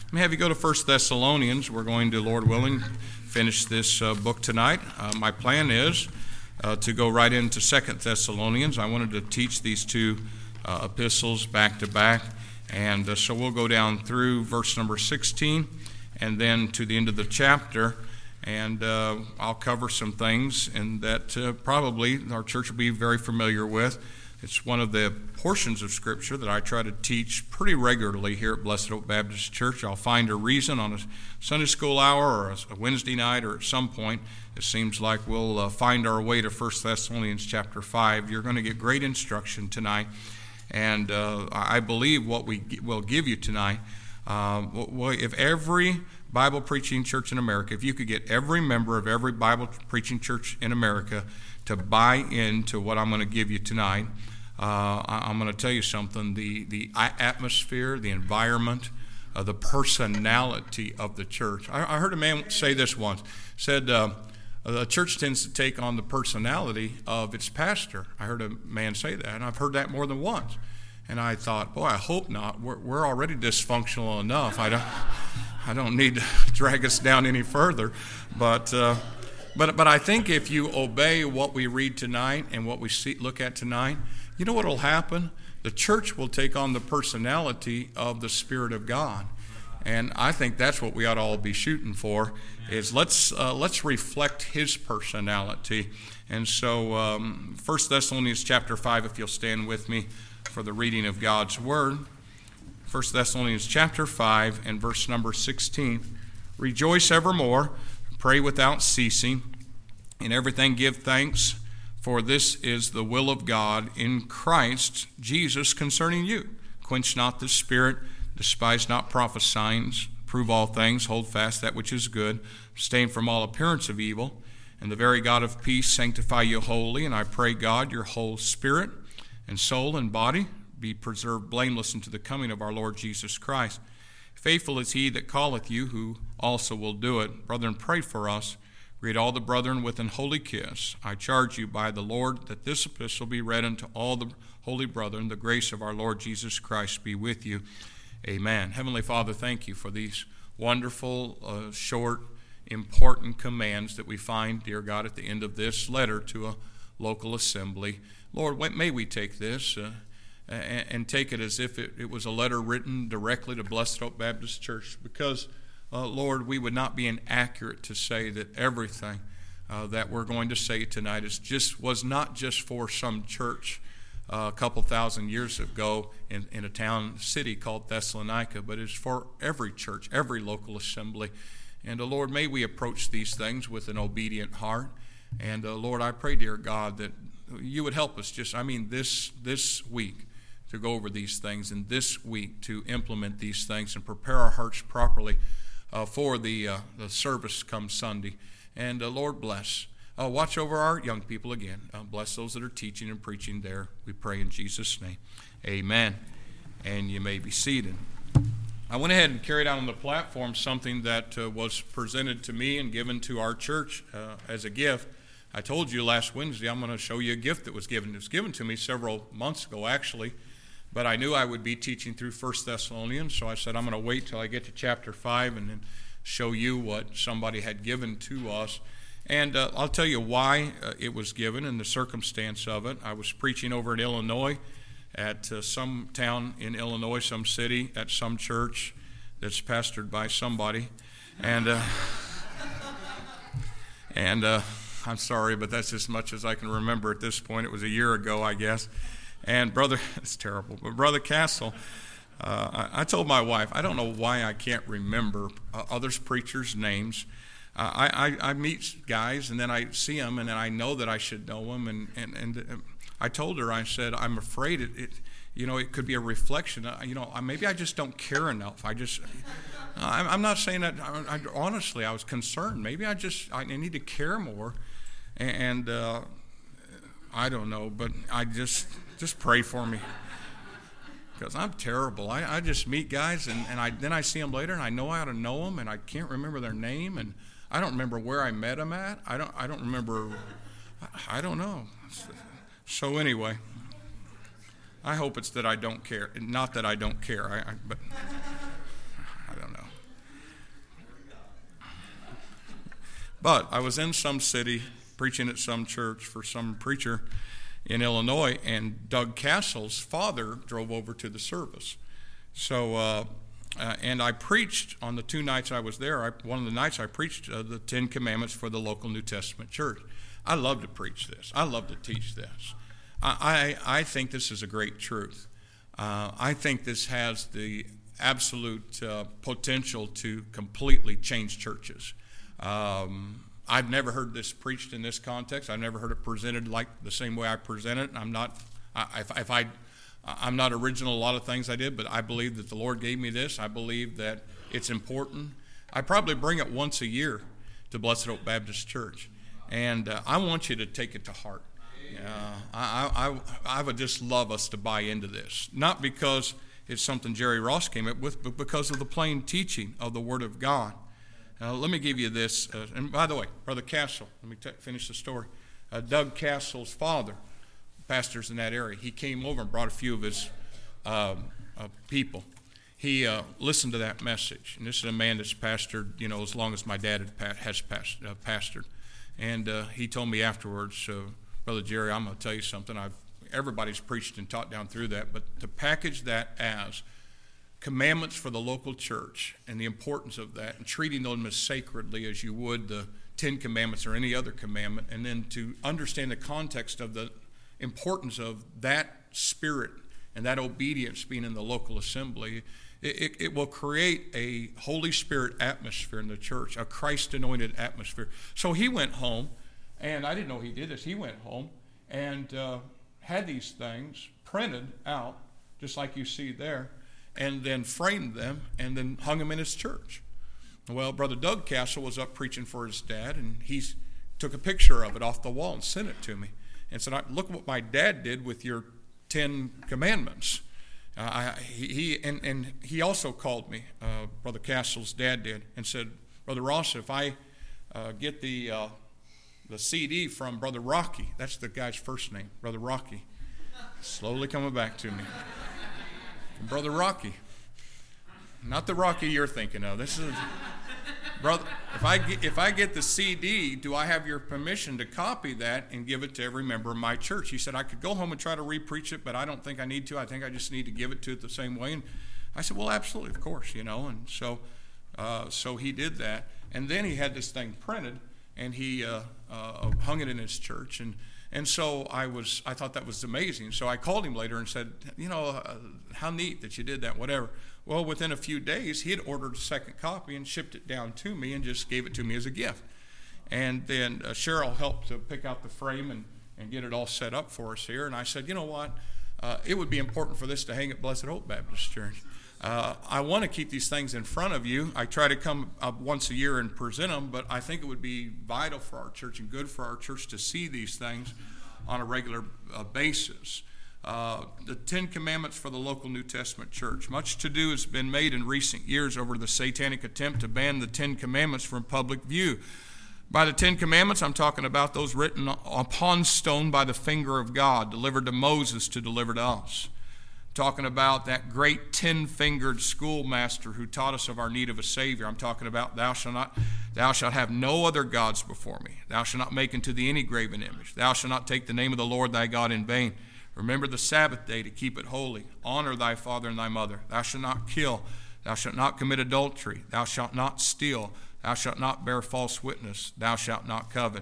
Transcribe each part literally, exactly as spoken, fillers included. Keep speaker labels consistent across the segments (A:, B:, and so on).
A: Let me have you go to First Thessalonians. We're going to, Lord willing, finish this uh, book tonight. Uh, my plan is uh, to go right into Second Thessalonians. I wanted to teach these two uh, epistles back to back, and uh, so we'll go down through verse number sixteen and then to the end of the chapter, and uh, I'll cover some things and that uh, probably our church will be very familiar with. It's one of the portions of Scripture that I try to teach pretty regularly here at Blessed Hope Baptist Church. I'll find a reason on a Sunday school hour or a Wednesday night or at some point. It seems like we'll uh, find our way to First Thessalonians chapter five. You're going to get great instruction tonight, and uh, I believe what we will give you tonight, uh, if every Bible preaching church in America, if you could get every member of every Bible preaching church in America to buy into what I'm going to give you tonight, uh, I'm going to tell you something. The the atmosphere, the environment, uh, the personality of the church. I, I heard a man say this once. Said uh, the church tends to take on the personality of its pastor. I heard a man say that, and I've heard that more than once. And I thought, boy, I hope not. We're, we're already dysfunctional enough. I don't I don't need to drag us down any further, but. Uh, But but I think if you obey what we read tonight and what we see, look at tonight, you know what will happen? The church will take on the personality of the Spirit of God. And I think that's what we ought to all be shooting for, is let's uh, let's reflect His personality. And so um, First Thessalonians chapter five, if you'll stand with me for the reading of God's Word. First Thessalonians chapter five and verse number sixteen. Rejoice evermore. Pray without ceasing. In everything give thanks, for this is the will of God in Christ Jesus concerning you. Quench not the spirit, despise not prophesying, prove all things, hold fast that which is good, abstain from all appearance of evil, and the very God of peace sanctify you wholly. And I pray, God, your whole spirit and soul and body be preserved blameless unto the coming of our Lord Jesus Christ. Faithful is he that calleth you, who also will do it. Brethren, pray for us. Greet all the brethren with an holy kiss. I charge you by the Lord that this epistle be read unto all the holy brethren. The grace of our Lord Jesus Christ be with you. Amen. Heavenly Father, thank you for these wonderful, uh, short, important commands that we find, dear God, at the end of this letter to a local assembly. Lord, may we take this uh, and take it as if it, it was a letter written directly to Blessed Hope Baptist Church, because, uh, Lord, we would not be inaccurate to say that everything uh, that we're going to say tonight is just was not just for some church uh, a couple thousand years ago in, in a town, city called Thessalonica, but it's for every church, every local assembly. And, uh, Lord, may we approach these things with an obedient heart. And, uh, Lord, I pray, dear God, that you would help us just, I mean, this this week, to go over these things, and this week to implement these things and prepare our hearts properly uh, for the uh, the service come Sunday. And uh, Lord, bless. Uh, watch over our young people again. Uh, bless those that are teaching and preaching there. We pray in Jesus' name. Amen. And you may be seated. I went ahead and carried out on the platform something that uh, was presented to me and given to our church uh, as a gift. I told you last Wednesday I'm going to show you a gift that was given. It was given to me several months ago, actually. But I knew I would be teaching through First Thessalonians, so I said I'm going to wait till I get to chapter five and then show you what somebody had given to us. And uh, I'll tell you why uh, it was given and the circumstance of it. I was preaching over in Illinois at uh, some town in Illinois, some city, at some church that's pastored by somebody. And, uh, and uh, I'm sorry, but that's as much as I can remember at this point. It was a year ago, I guess. And brother, it's terrible, but Brother Castle, uh, I, I told my wife, I don't know why I can't remember uh, others preachers' names. Uh, I, I, I meet guys, and then I see them, and then I know that I should know them. And, and, and I told her, I said, I'm afraid it, it you know, it could be a reflection. Uh, you know, maybe I just don't care enough. I just, I'm, I'm not saying that, I, I, honestly, I was concerned. Maybe I just, I need to care more. And uh, I don't know, but I just... Just pray for me, because I'm terrible. I, I just meet guys, and, and I then I see them later, and I know I ought to know them, and I can't remember their name, and I don't remember where I met them at. I don't I don't remember. I, I don't know. So anyway, I hope it's that I don't care. Not that I don't care, I, I, but I don't know. But I was in some city preaching at some church for some preacher in Illinois, and Doug Castle's father drove over to the service. So, uh, uh, and I preached on the two nights I was there. I, one of the nights I preached uh, the Ten Commandments for the local New Testament church. I love to preach this. I love to teach this. I, I, I think this is a great truth. Uh, I think this has the absolute uh, potential to completely change churches. Um, I've never heard this preached in this context. I've never heard it presented like the same way I present it. I'm not, I, if, if I, I'm not original in a lot of things I did, but I believe that the Lord gave me this. I believe that it's important. I probably bring it once a year to Blessed Hope Baptist Church, and uh, I want you to take it to heart. Uh, I, I, I would just love us to buy into this, not because it's something Jerry Ross came up with, but because of the plain teaching of the Word of God. Uh, let me give you this. Uh, and by the way, Brother Castle, let me t- finish the story. Uh, Doug Castle's father, pastors in that area, he came over and brought a few of his um, uh, people. He uh, listened to that message. And this is a man that's pastored, you know, as long as my dad had pa- has past, uh, pastored. And uh, he told me afterwards, uh, Brother Jerry, I'm going to tell you something. I've everybody's preached and taught down through that, but to package that as commandments for the local church and the importance of that and treating them as sacredly as you would the Ten Commandments or any other commandment, and then to understand the context of the importance of that spirit and that obedience being in the local assembly, it, it, it will create a Holy Spirit atmosphere in the church, a Christ-anointed atmosphere. So he went home, and I didn't know he did this. He went home and uh, had these things printed out, just like you see there, and then framed them and then hung them in his church. Well, Brother Doug Castle was up preaching for his dad, and he took a picture of it off the wall and sent it to me and said, look what my dad did with your Ten Commandments. Uh, I, he, he and, and he also called me, uh, Brother Castle's dad did, and said, Brother Ross, if I uh, get the uh, the C D from Brother Rocky, that's the guy's first name, Brother Rocky, slowly coming back to me, from Brother Rocky, not the Rocky you're thinking of. This is, brother. If I get, if I get the C D, do I have your permission to copy that and give it to every member of my church? He said I could go home and try to re-preach it, but I don't think I need to. I think I just need to give it to it the same way. And I said, well, absolutely, of course, you know. And so, uh, so he did that, and then he had this thing printed, and he uh, uh, hung it in his church, and and so I was I thought that was amazing. So I called him later and said, you know, uh, how neat that you did that, whatever. Well, within a few days, he had ordered a second copy and shipped it down to me and just gave it to me as a gift. And then uh, Cheryl helped to pick out the frame and, and get it all set up for us here. And I said, you know what, uh, it would be important for this to hang at Blessed Hope Baptist Church. Uh, I want to keep these things in front of you. I try to come up once a year and present them, but I think it would be vital for our church and good for our church to see these things on a regular uh, basis. Uh, the Ten Commandments for the local New Testament church. Much to-do has been made in recent years over the satanic attempt to ban the Ten Commandments from public view. By the Ten Commandments, I'm talking about those written upon stone by the finger of God, delivered to Moses to deliver to us. Talking about that great ten-fingered schoolmaster who taught us of our need of a Savior. I'm talking about thou shalt not, thou shalt have no other gods before me. Thou shalt not make unto thee any graven image. Thou shalt not take the name of the Lord thy God in vain. Remember the Sabbath day to keep it holy. Honor thy father and thy mother. Thou shalt not kill. Thou shalt not commit adultery. Thou shalt not steal. Thou shalt not bear false witness. Thou shalt not covet.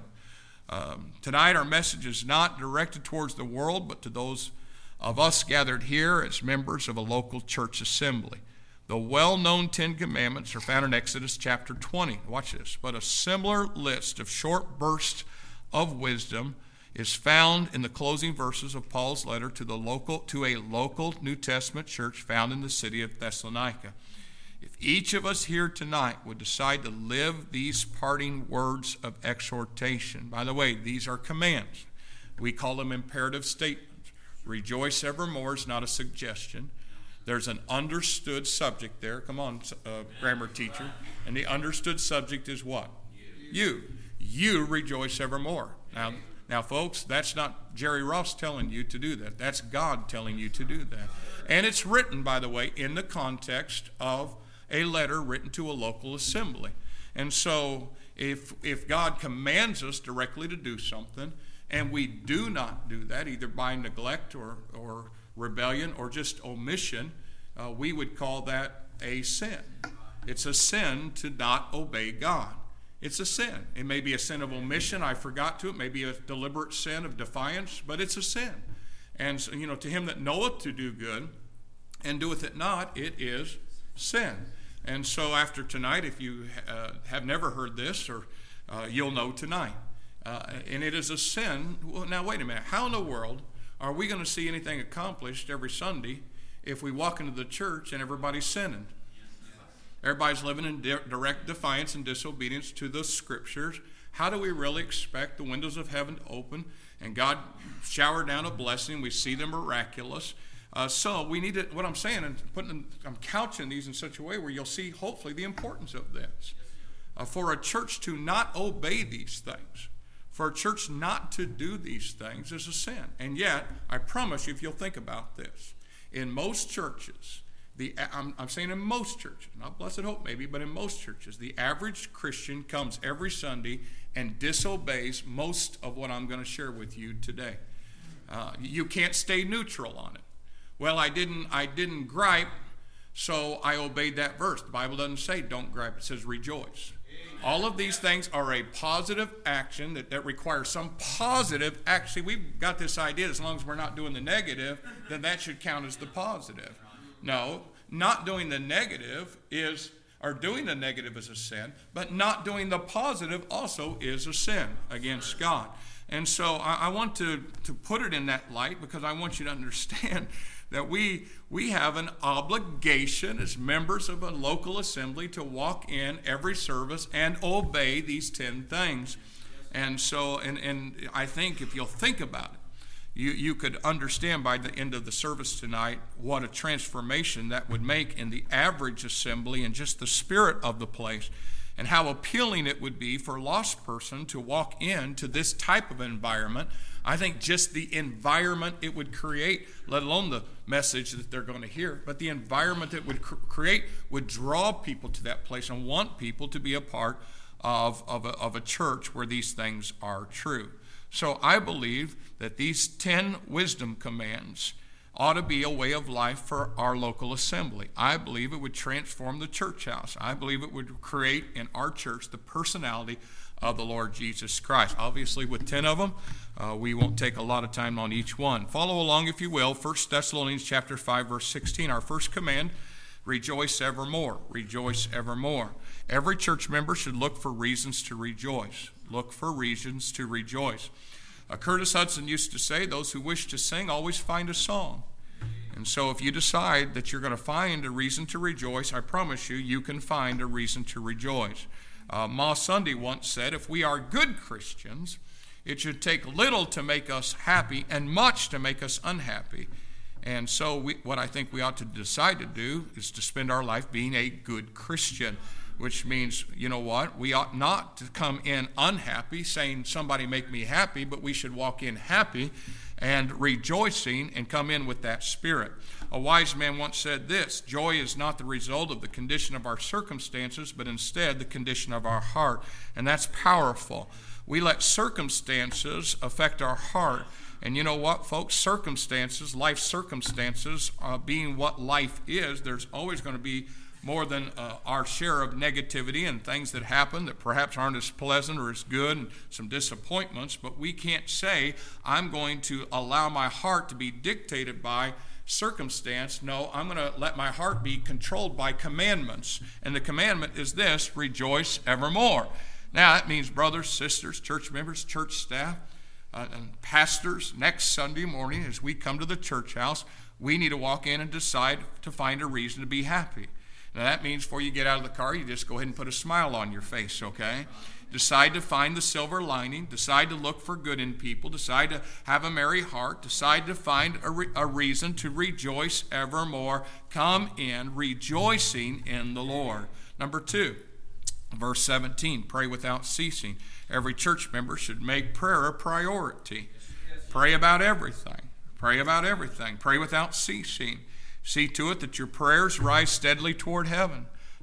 A: Um, tonight our message is not directed towards the world, but to those of us gathered here as members of a local church assembly. The well-known Ten Commandments are found in Exodus chapter twenty. Watch this. But a similar list of short bursts of wisdom is found in the closing verses of Paul's letter to the local to a local New Testament church found in the city of Thessalonica. If each of us here tonight would decide to live these parting words of exhortation, by the way, these are commands. We call them imperative statements. Rejoice evermore is not a suggestion. There's an understood subject there. Come on, uh, grammar teacher. And the understood subject is what? You. You rejoice evermore. Now, Now, folks, that's not Jerry Ross telling you to do that. That's God telling you to do that. And it's written, by the way, in the context of a letter written to a local assembly. And so if if God commands us directly to do something, and we do not do that, either by neglect or, or rebellion or just omission, uh, we would call that a sin. It's a sin to not obey God. It's a sin. It may be a sin of omission. I forgot to. It may be a deliberate sin of defiance, but it's a sin. And so, you know, to him that knoweth to do good and doeth it not, it is sin. And so after tonight, if you uh, have never heard this, or uh, you'll know tonight. Uh, and it is a sin. Well, now, wait a minute. How in the world are we going to see anything accomplished every Sunday if we walk into the church and everybody's sinning? Everybody's living in di- direct defiance and disobedience to the Scriptures. How do we really expect the windows of heaven to open and God shower down a blessing? We see the miraculous. Uh, so we need to, what I'm saying, and putting, I'm couching these in such a way where you'll see hopefully the importance of this. Uh, for a church to not obey these things, for a church not to do these things is a sin. And yet, I promise you, if you'll think about this, in most churches, the I'm, I'm saying in most churches, not Blessed Hope maybe, but in most churches, the average Christian comes every Sunday and disobeys most of what I'm going to share with you today. Uh, you can't stay neutral on it. Well, I didn't, I didn't gripe, so I obeyed that verse. The Bible doesn't say don't gripe. It says rejoice. All of these things are a positive action that, that requires some positive. Actually, we've got this idea as long as we're not doing the negative, then that should count as the positive. No, not doing the negative is, or doing the negative is a sin, but not doing the positive also is a sin against God. And so I, I want to, to put it in that light because I want you to understand that we we have an obligation as members of a local assembly to walk in every service and obey these ten things. And so, and, and I think if you'll think about it, you, you could understand by the end of the service tonight what a transformation that would make in the average assembly and just the spirit of the place, and how appealing it would be for a lost person to walk into this type of environment. I think just the environment it would create, let alone the message that they're going to hear, but the environment it would cr- create would draw people to that place and want people to be a part of, of, a, of a church where these things are true. So I believe that these ten wisdom commands ought to be a way of life for our local assembly. I believe it would transform the church house. I believe it would create in our church the personality of the Lord Jesus Christ. Obviously, with ten of them, uh, we won't take a lot of time on each one. Follow along, if you will, First Thessalonians chapter five, verse sixteen. Our first command, rejoice evermore. Rejoice evermore. Every church member should look for reasons to rejoice. Look for reasons to rejoice. Uh, Curtis Hudson used to say, those who wish to sing always find a song. And so if you decide that you're going to find a reason to rejoice, I promise you, you can find a reason to rejoice. Uh, Ma Sunday once said, if we are good Christians, it should take little to make us happy and much to make us unhappy. And so we, what I think we ought to decide to do is to spend our life being a good Christian, which means, you know what, we ought not to come in unhappy, saying somebody make me happy, but we should walk in happy and rejoicing and come in with that spirit. A wise man once said this, joy is not the result of the condition of our circumstances, but instead the condition of our heart. And that's powerful. We let circumstances affect our heart. And you know what, folks? Circumstances, life circumstances, uh, being what life is, there's always going to be more than uh, our share of negativity and things that happen that perhaps aren't as pleasant or as good, and some disappointments, but we can't say, I'm going to allow my heart to be dictated by circumstance. No, I'm going to let my heart be controlled by commandments. And the commandment is this, rejoice evermore. Now, that means brothers, sisters, church members, church staff, uh, and pastors, next Sunday morning as we come to the church house, we need to walk in and decide to find a reason to be happy. Now, that means before you get out of the car, you just go ahead and put a smile on your face, okay? Decide to find the silver lining. Decide to look for good in people. Decide to have a merry heart. Decide to find a, re- a reason to rejoice evermore. Come in rejoicing in the Lord. Number two, verse seventeen, pray without ceasing. Every church member should make prayer a priority. Pray about everything. Pray about everything. Pray without ceasing. See to it that your prayers rise steadily toward heaven.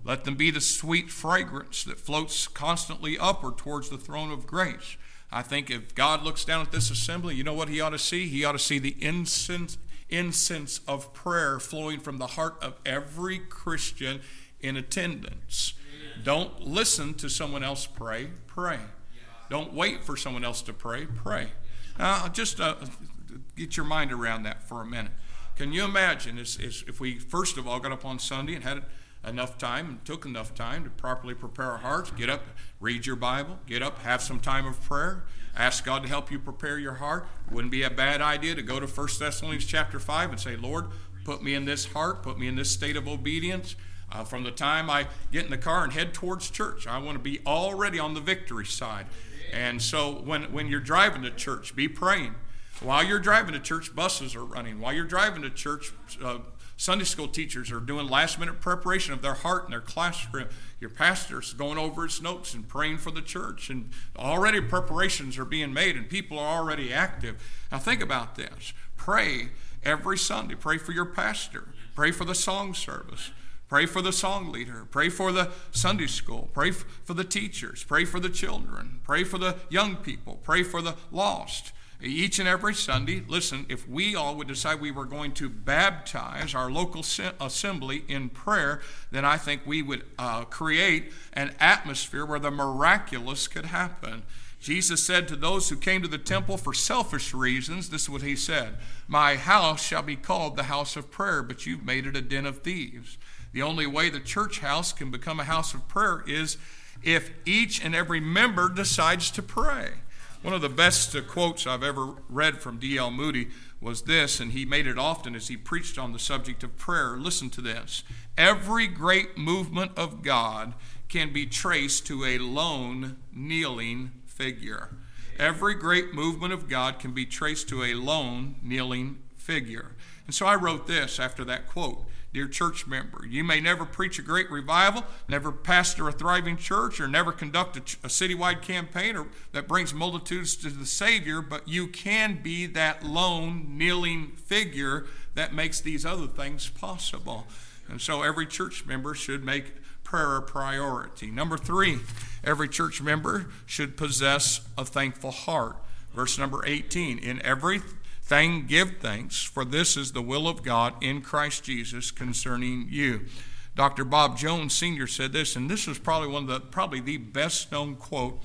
A: Let them be the sweet fragrance that floats constantly upward towards the throne of grace. I think if God looks down at this assembly, you know what he ought to see? He ought to see the incense, incense of prayer flowing from the heart of every Christian in attendance. Amen. Don't listen to someone else pray, pray. Don't wait for someone else to pray, pray. Now, just uh, get your mind around that for a minute. Can you imagine is, is if we, first of all, got up on Sunday and had enough time and took enough time to properly prepare our hearts, get up, read your Bible, get up, have some time of prayer, ask God to help you prepare your heart. Wouldn't be a bad idea to go to First Thessalonians chapter five and say, Lord, put me in this heart, put me in this state of obedience. Uh, from the time I get in the car and head towards church, I want to be already on the victory side. And so when, when you're driving to church, be praying. While you're driving to church, buses are running. While you're driving to church, uh, Sunday school teachers are doing last-minute preparation of their heart and their classroom. Your pastor's going over his notes and praying for the church. And already preparations are being made and people are already active. Now think about this. Pray every Sunday. Pray for your pastor. Pray for the song service. Pray for the song leader. Pray for the Sunday school. Pray for the teachers. Pray for the children. Pray for the young people. Pray for the lost. Each and every Sunday, listen, if we all would decide we were going to baptize our local assembly in prayer, then I think we would uh, create an atmosphere where the miraculous could happen. Jesus said to those who came to the temple for selfish reasons, this is what he said, "My house shall be called the house of prayer, but you've made it a den of thieves." The only way the church house can become a house of prayer is if each and every member decides to pray. One of the best uh, quotes I've ever read from D L Moody was this, and he made it often as he preached on the subject of prayer. Listen to this. Every great movement of God can be traced to a lone, kneeling figure. Every great movement of God can be traced to a lone, kneeling figure. And so I wrote this after that quote. Dear church member, you may never preach a great revival, never pastor a thriving church, or never conduct a, a citywide campaign or that brings multitudes to the Savior, but you can be that lone, kneeling figure that makes these other things possible. And so every church member should make prayer a priority. Number three, every church member should possess a thankful heart. Verse number eighteen, in every Thing, give thanks, for this is the will of God in Christ Jesus concerning you. Doctor Bob Jones Senior said this, and this is probably one of the probably the best known quote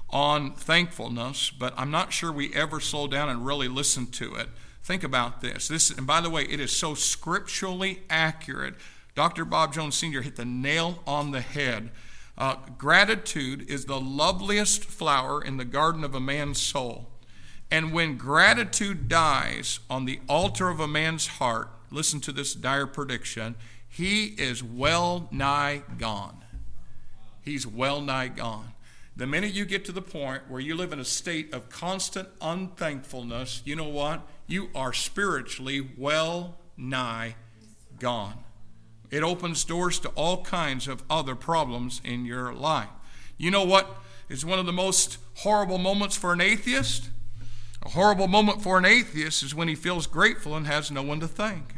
A: on thankfulness, but I'm not sure we ever slow down and really listen to it. Think about this. This, and by the way, it is so scripturally accurate. Doctor Bob Jones Senior hit the nail on the head. Uh, gratitude is the loveliest flower in the garden of a man's soul. And when gratitude dies on the altar of a man's heart, listen to this dire prediction, he is well nigh gone. He's well nigh gone. The minute you get to the point where you live in a state of constant unthankfulness, you know what? You are spiritually well nigh gone. It opens doors to all kinds of other problems in your life. You know what is one of the most horrible moments for an atheist? A horrible moment for an atheist is when he feels grateful and has no one to thank.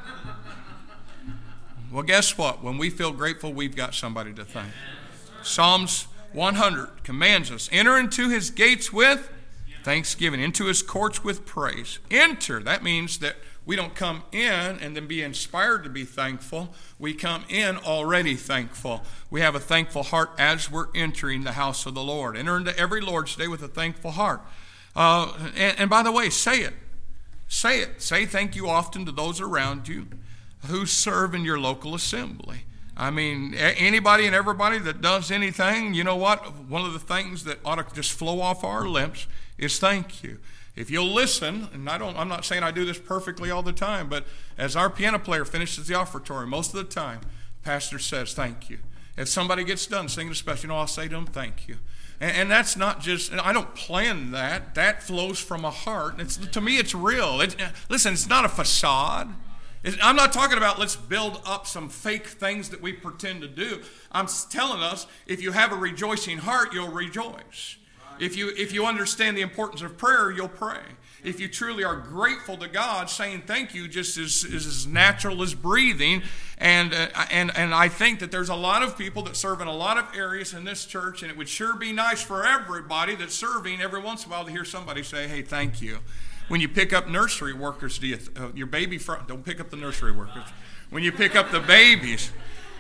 A: Well, guess what? When we feel grateful, we've got somebody to thank. Psalms one hundred commands us, enter into his gates with thanksgiving, into his courts with praise. Enter, that means that we don't come in and then be inspired to be thankful. We come in already thankful. We have a thankful heart as we're entering the house of the Lord. Enter into every Lord's Day with a thankful heart. Uh, and, and by the way, say it. Say it. Say thank you often to those around you who serve in your local assembly. I mean, anybody and everybody that does anything, you know what? One of the things that ought to just flow off our lips is thank you. If you'll listen, and I don't, I'm not saying I do this perfectly all the time, but as our piano player finishes the offertory, most of the time, the pastor says thank you. If somebody gets done singing a special, you know, I'll say to them thank you. And that's not just, I don't plan that. That flows from a heart. It's, to me, it's real. It, listen, it's not a facade. It's, I'm not talking about let's build up some fake things that we pretend to do. I'm telling us, if you have a rejoicing heart, you'll rejoice. If you, if you understand the importance of prayer, you'll pray. If you truly are grateful to God, saying thank you just is, is as natural as breathing. And, uh, and, and I think that there's a lot of people that serve in a lot of areas in this church, and it would sure be nice for everybody that's serving every once in a while to hear somebody say, hey, thank you. When you pick up nursery workers, do you, uh, your baby, front, don't pick up the nursery workers. When you pick up the babies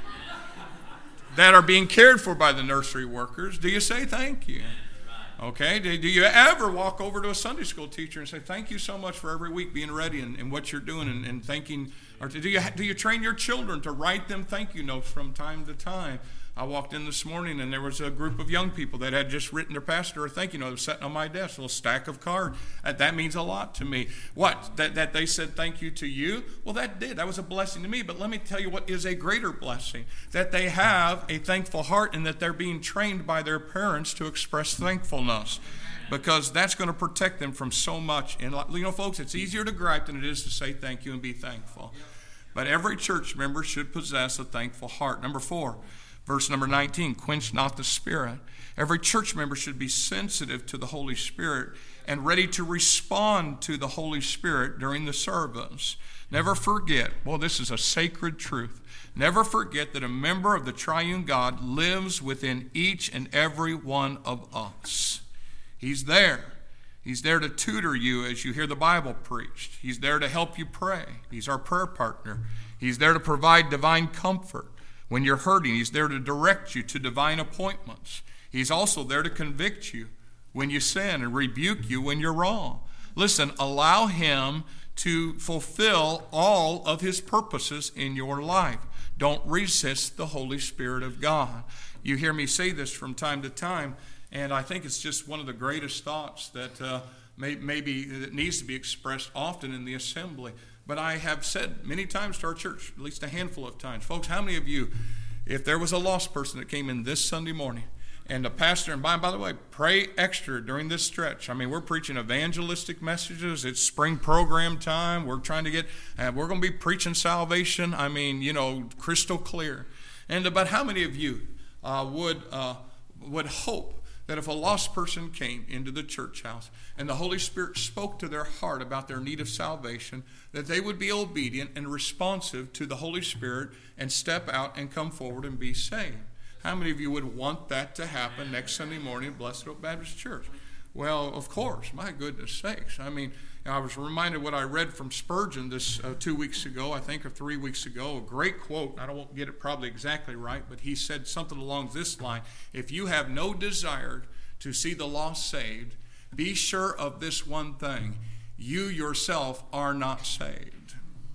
A: that are being cared for by the nursery workers, do you say thank you? Okay, do, do you ever walk over to a Sunday school teacher and say, thank you so much for every week being ready and, and what you're doing and, and thanking, or do you, do you train your children to write them thank you notes from time to time? I walked in this morning and there was a group of young people that had just written their pastor a thank you note. It was sitting on my desk, a little stack of cards. That, that means a lot to me. What? That, that they said thank you to you? Well, that did. That was a blessing to me. But let me tell you what is a greater blessing. That they have a thankful heart and that they're being trained by their parents to express thankfulness. Because that's going to protect them from so much. And you know, folks, it's easier to gripe than it is to say thank you and be thankful. But every church member should possess a thankful heart. Number four. Verse number nineteen, quench not the Spirit. Every church member should be sensitive to the Holy Spirit and ready to respond to the Holy Spirit during the service. Never forget, well, this is a sacred truth. Never forget that a member of the triune God lives within each and every one of us. He's there. He's there to tutor you as you hear the Bible preached. He's there to help you pray. He's our prayer partner. He's there to provide divine comfort. When you're hurting, he's there to direct you to divine appointments. He's also there to convict you when you sin and rebuke you when you're wrong. Listen, allow him to fulfill all of his purposes in your life. Don't resist the Holy Spirit of God. You hear me say this from time to time, and I think it's just one of the greatest thoughts that uh, may, maybe that needs to be expressed often in the assembly. But I have said many times to our church, at least a handful of times, folks, how many of you, if there was a lost person that came in this Sunday morning, and the pastor, and by, by the way, pray extra during this stretch. I mean, we're preaching evangelistic messages. It's spring program time. We're trying to get, uh, we're going to be preaching salvation. I mean, you know, crystal clear. And about how many of you uh, would uh, would hope that if a lost person came into the church house and the Holy Spirit spoke to their heart about their need of salvation, that they would be obedient and responsive to the Holy Spirit and step out and come forward and be saved? How many of you would want that to happen next Sunday morning at Blessed Hope Baptist Church? Well, of course, my goodness sakes. I mean, I was reminded what I read from Spurgeon this uh, two weeks ago, I think, or three weeks ago. A great quote. I don't get it probably exactly right, but he said something along this line. If you have no desire to see the lost saved, be sure of this one thing. You yourself are not saved.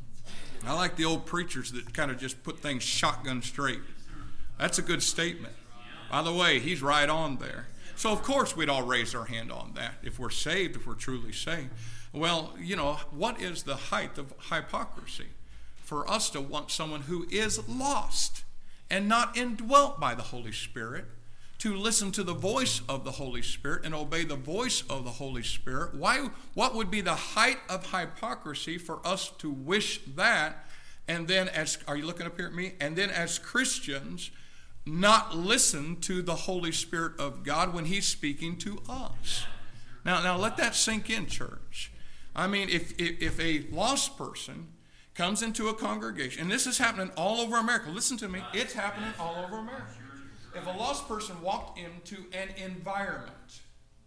A: I like the old preachers that kind of just put things shotgun straight. That's a good statement. By the way, he's right on there. So, of course, we'd all raise our hand on that if we're saved, if we're truly saved. Well, you know, what is the height of hypocrisy? For us to want someone who is lost and not indwelt by the Holy Spirit to listen to the voice of the Holy Spirit and obey the voice of the Holy Spirit. Why? What would be the height of hypocrisy for us to wish that? And then as, are you looking up here at me? And then as Christians, not listen to the Holy Spirit of God when he's speaking to us. Now, now let that sink in, church. I mean, if, if, if a lost person comes into a congregation, and this is happening all over America. Listen to me. It's happening all over America. If a lost person walked into an environment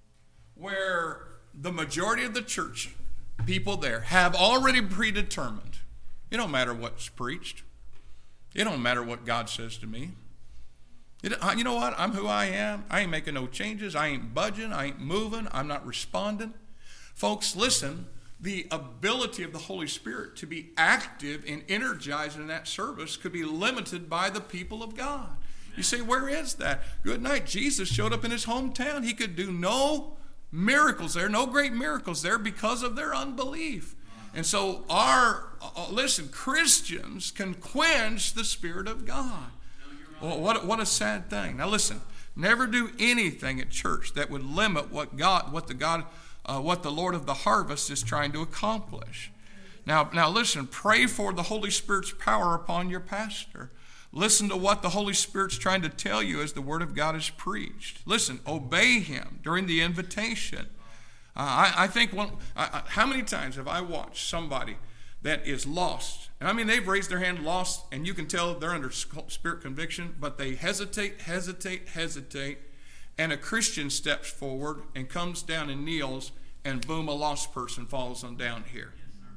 A: where the majority of the church people there have already predetermined, it don't matter what's preached. It don't matter what God says to me. It, you know what? I'm who I am. I ain't making no changes. I ain't budging. I ain't moving. I'm not responding. Folks, listen. The ability of the Holy Spirit to be active and energized in that service could be limited by the people of God. You say, where is that? Good night. Jesus showed up in his hometown. He could do no miracles there, no great miracles there because of their unbelief. And so our, uh, listen, Christians can quench the Spirit of God. Well, what, what a sad thing. Now listen, never do anything at church that would limit what God, what the God, uh, what the Lord of the harvest is trying to accomplish. Now, now listen, pray for the Holy Spirit's power upon your pastor. Listen to what the Holy Spirit's trying to tell you as the Word of God is preached. Listen, obey Him during the invitation. Uh, I, I think, one, I, I, how many times have I watched somebody that is lost? And I mean, they've raised their hand lost, and you can tell they're under spirit conviction, but they hesitate, hesitate, hesitate, and a Christian steps forward and comes down and kneels, and boom, a lost person falls on down here.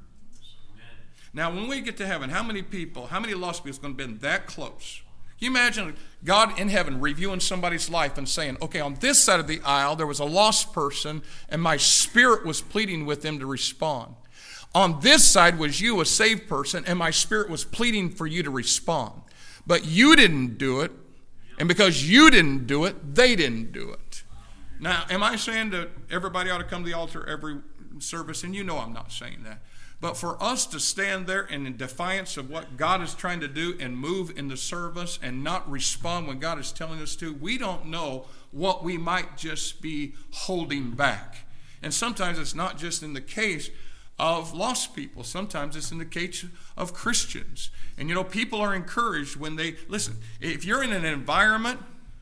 A: Now, when we get to heaven, how many people, how many lost people are going to be that close? Can you imagine God in heaven reviewing somebody's life and saying, okay, on this side of the aisle, there was a lost person, and my spirit was pleading with them to respond. On this side was you, a saved person, and my spirit was pleading for you to respond. But you didn't do it, and because you didn't do it, they didn't do it. Now, am I saying that everybody ought to come to the altar every service? And you know I'm not saying that. But for us to stand there and in defiance of what God is trying to do and move in the service and not respond when God is telling us to, we don't know what we might just be holding back. And sometimes it's not just in the case of lost people. Sometimes it's in the case of Christians. And you know, people are encouraged when they, listen, if you're in an environment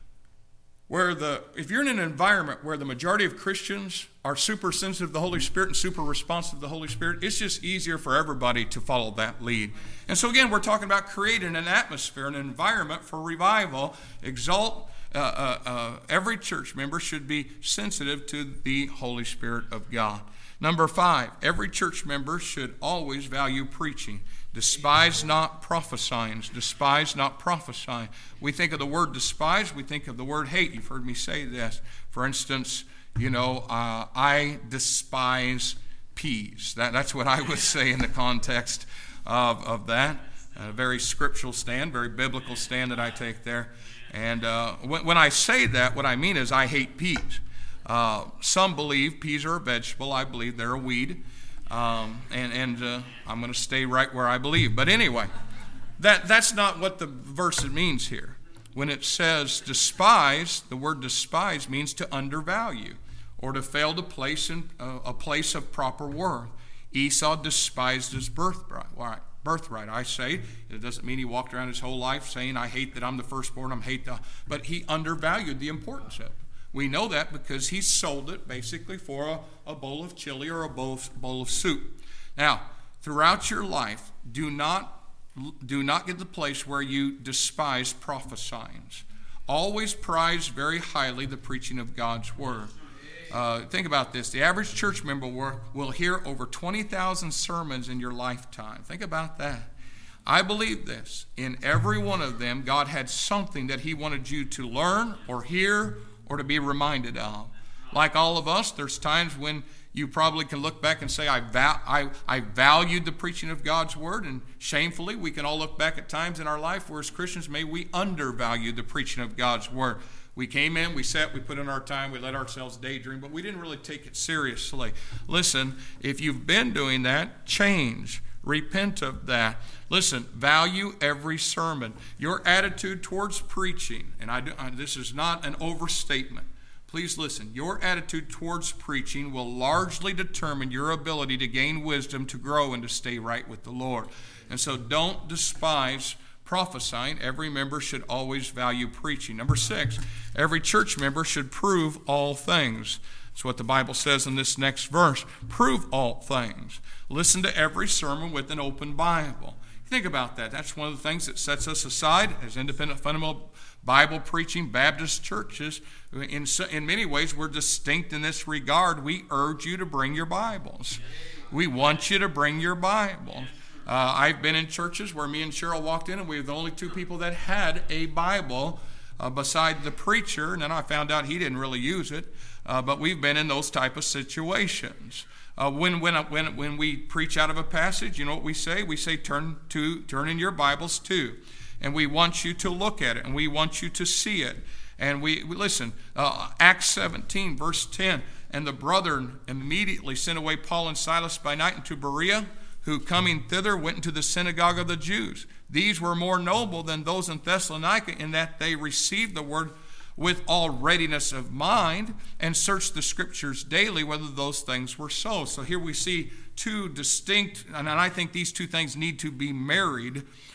A: where the, if you're in an environment where the majority of Christians are super sensitive to the Holy Spirit and super responsive to the Holy Spirit, it's just easier for everybody to follow that lead. And so again, we're talking about creating an atmosphere, an environment for revival. Exalt, uh, uh, uh, every church member should be sensitive to the Holy Spirit of God. Number five, every church member should always value preaching. Despise not prophesying. Despise not prophesying. We think of the word despise, we think of the word hate. You've heard me say this. For instance, you know, uh, I despise peas. That, that's what I would say in the context of, of that. A very scriptural stand, very biblical stand that I take there. And uh, when, when I say that, what I mean is I hate peas. Uh, some believe peas are a vegetable. I believe they're a weed. Um, and and uh, I'm going to stay right where I believe. But anyway, that that's not what the verse means here. When it says despise, the word despise means to undervalue or to fail to place in uh, a place of proper worth. Esau despised his birthright. Right, birthright. I say it doesn't mean he walked around his whole life saying, I hate that I'm the firstborn, I'm hate the, but he undervalued the importance of it. We know that because he sold it basically for a, a bowl of chili or a bowl of, bowl of soup. Now, throughout your life, do not, do not get to the place where you despise prophesying. Always prize very highly the preaching of God's word. Uh, think about this. The average church member will, will hear over twenty thousand sermons in your lifetime. Think about that. I believe this. In every one of them, God had something that he wanted you to learn or hear or to be reminded of. Like all of us, there's times when you probably can look back and say, I, val- I, I valued the preaching of God's word, and shamefully, we can all look back at times in our life where as Christians, may we undervalue the preaching of God's word. We came in, we sat, we put in our time, we let ourselves daydream, but we didn't really take it seriously. Listen, if you've been doing that, change. Repent of that. Listen, value every sermon. Your attitude towards preaching, and I do, I, this is not an overstatement. Please listen. Your attitude towards preaching will largely determine your ability to gain wisdom, to grow, and to stay right with the Lord. And so don't despise prophesying. Every member should always value preaching. Number six, every church member should prove all things. That's what the Bible says in this next verse. Prove all things. Listen to every sermon with an open Bible. Think about that. That's one of the things that sets us aside as independent fundamental Bible preaching Baptist churches. In, in many ways, we're distinct in this regard. We urge you to bring your Bibles. We want you to bring your Bible. Uh, I've been in churches where me and Cheryl walked in and we were the only two people that had a Bible uh, beside the preacher. And then I found out he didn't really use it. Uh, but we've been in those type of situations. Uh, when, when, when, when we preach out of a passage, you know what we say? We say, turn to turn in your Bibles to. And we want you to look at it, and we want you to see it. And we, we listen, uh, Acts seventeen, verse ten, and the brethren immediately sent away Paul and Silas by night into Berea, who coming thither went into the synagogue of the Jews. These were more noble than those in Thessalonica in that they received the word with all readiness of mind and searched the scriptures daily whether those things were so. So here we see two distinct, and I think these two things need to be married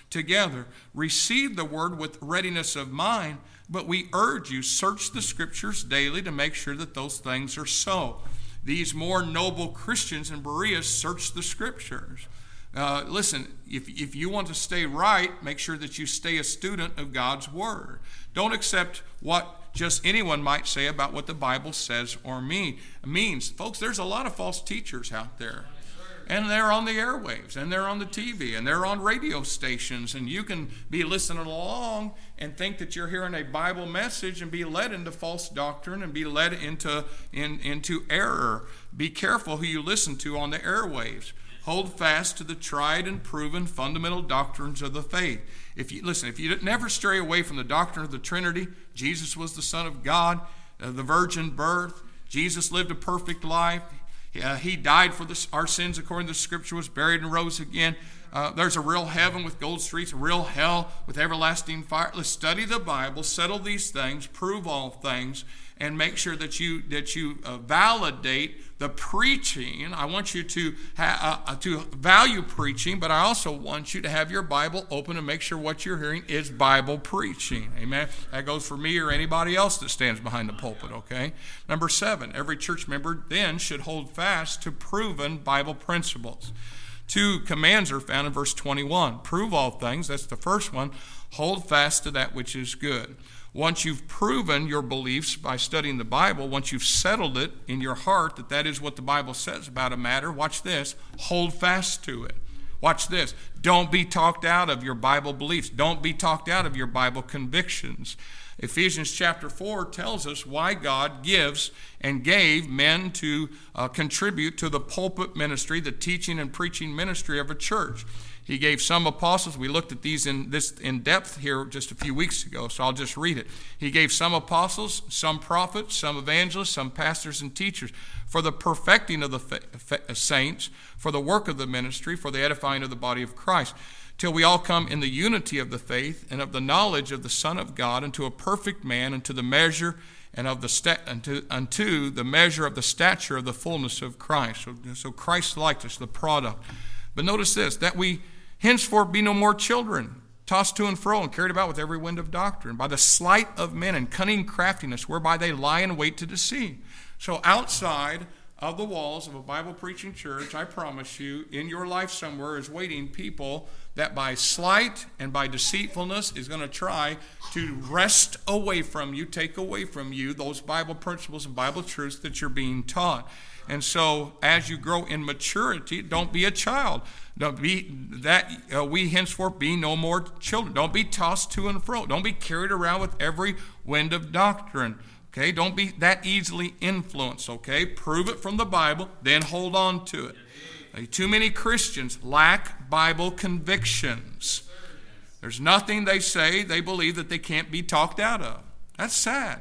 A: together. Receive the word with readiness of mind, but we urge you, search the scriptures daily to make sure that those things are so. These more noble Christians in Berea search the scriptures. Uh, listen, if, if you want to stay right, make sure that you stay a student of God's word. Don't accept what just anyone might say about what the Bible says or mean, means. Folks, there's a lot of false teachers out there. And they're on the airwaves, and they're on the T V, and they're on radio stations, and you can be listening along and think that you're hearing a Bible message and be led into false doctrine and be led into, in, into error. Be careful who you listen to on the airwaves. Hold fast to the tried and proven fundamental doctrines of the faith. If you listen, if you never stray away from the doctrine of the Trinity, Jesus was the Son of God, uh, the virgin birth, Jesus lived a perfect life. Uh, he died for this, our sins according to the Scripture, was buried and rose again. Uh, there's a real heaven with gold streets, a real hell with everlasting fire. Let's study the Bible, settle these things, prove all things, and make sure that you that you uh, validate the preaching. I want you to ha- uh, to value preaching, but I also want you to have your Bible open and make sure what you're hearing is Bible preaching. Amen. That goes for me or anybody else that stands behind the pulpit. Okay. Number seven, every church member then should hold fast to proven Bible principles. Two commands are found in verse twenty-one. Prove all things. That's the first one. Hold fast to that which is good. Once you've proven your beliefs by studying the Bible, once you've settled it in your heart that that is what the Bible says about a matter, watch this, hold fast to it. Watch this. Don't be talked out of your Bible beliefs. Don't be talked out of your Bible convictions. Ephesians chapter four tells us why God gives and gave men to uh, contribute to the pulpit ministry, the teaching and preaching ministry of a church. He gave some apostles. We looked at these in this in depth here just a few weeks ago, so I'll just read it. He gave some apostles, some prophets, some evangelists, some pastors and teachers for the perfecting of the fa- fa- saints, for the work of the ministry, for the edifying of the body of Christ, till we all come in the unity of the faith and of the knowledge of the Son of God, unto a perfect man, unto the measure and of the sta- unto, unto the measure of the stature of the fullness of Christ. So, so Christ likeness, the product. But notice this, that we henceforth be no more children, tossed to and fro and carried about with every wind of doctrine, by the sleight of men and cunning craftiness, whereby they lie in wait to deceive. So outside of the walls of a Bible-preaching church, I promise you, in your life somewhere is waiting people that by sleight and by deceitfulness is going to try to wrest away from you, take away from you those Bible principles and Bible truths that you're being taught. And so as you grow in maturity, don't be a child. Don't be that uh, we henceforth be no more children. Don't be tossed to and fro. Don't be carried around with every wind of doctrine. Okay, don't be that easily influenced. Okay, prove it from the Bible, then hold on to it. Uh, too many Christians lack Bible convictions. There's nothing they say they believe that they can't be talked out of. That's sad.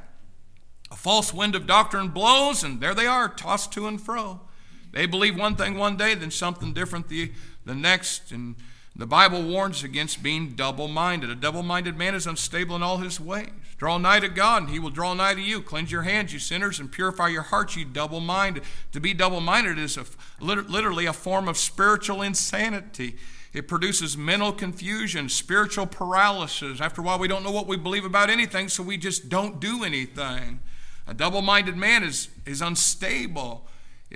A: A false wind of doctrine blows, and there they are, tossed to and fro. They believe one thing one day, then something different the, the next. And the Bible warns against being double-minded. A double-minded man is unstable in all his ways. Draw nigh to God, and he will draw nigh to you. Cleanse your hands, you sinners, and purify your hearts, you double-minded. To be double-minded is a, literally a form of spiritual insanity. It produces mental confusion, spiritual paralysis. After a while, we don't know what we believe about anything, so we just don't do anything. A double-minded man is, is unstable.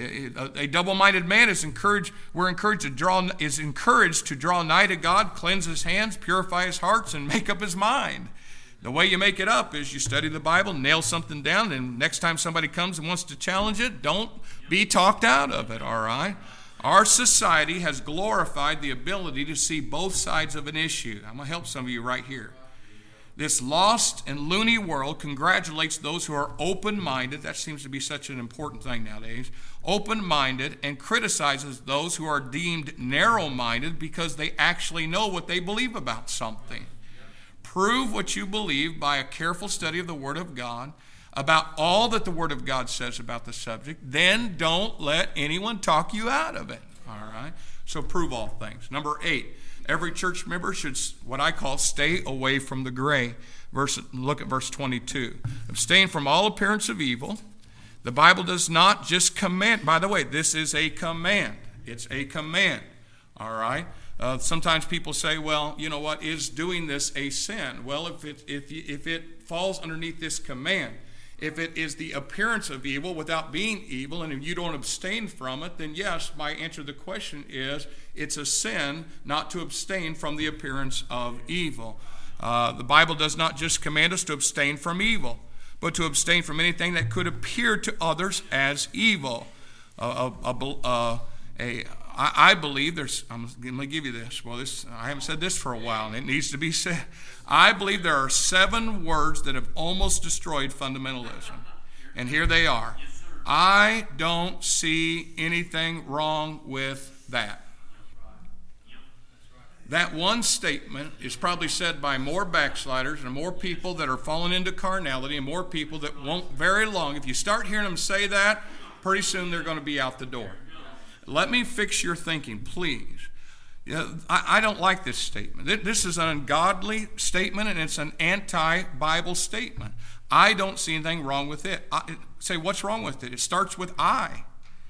A: A, a double-minded man is encouraged. We're encouraged to draw is encouraged to draw nigh to God, cleanse his hands, purify his hearts, and make up his mind. The way you make it up is you study the Bible, nail something down, and next time somebody comes and wants to challenge it, don't be talked out of it. All right. Our society has glorified the ability to see both sides of an issue. I'm going to help some of you right here. This lost and loony world congratulates those who are open-minded. That seems to be such an important thing nowadays. Open-minded, and criticizes those who are deemed narrow-minded because they actually know what they believe about something. Prove what you believe by a careful study of the Word of God, about all that the Word of God says about the subject. Then don't let anyone talk you out of it. All right? So prove all things. Number eight. Every church member should, what I call, stay away from the gray. Verse, look at verse twenty-two. Abstain from all appearance of evil. The Bible does not just command. By the way, this is a command. It's a command. All right? Uh, sometimes people say, well, you know what, is doing this a sin? Well, if it, if, if it falls underneath this command, if it is the appearance of evil without being evil, and if you don't abstain from it, then yes, my answer to the question is it's a sin not to abstain from the appearance of evil. Uh, the Bible does not just command us to abstain from evil, but to abstain from anything that could appear to others as evil. Uh, a, a, a, a, I, I believe there's, I'm going to give you this. Well, this I haven't said this for a while, and it needs to be said. I believe there are seven words that have almost destroyed fundamentalism. And here they are. I don't see anything wrong with that. That one statement is probably said by more backsliders and more people that are falling into carnality and more people that won't very long. If you start hearing them say that, pretty soon they're going to be out the door. Let me fix your thinking, please. You know, I, I don't like this statement. This is an ungodly statement, and it's an anti-Bible statement. I don't see anything wrong with it. I, say, what's wrong with it? It starts with I.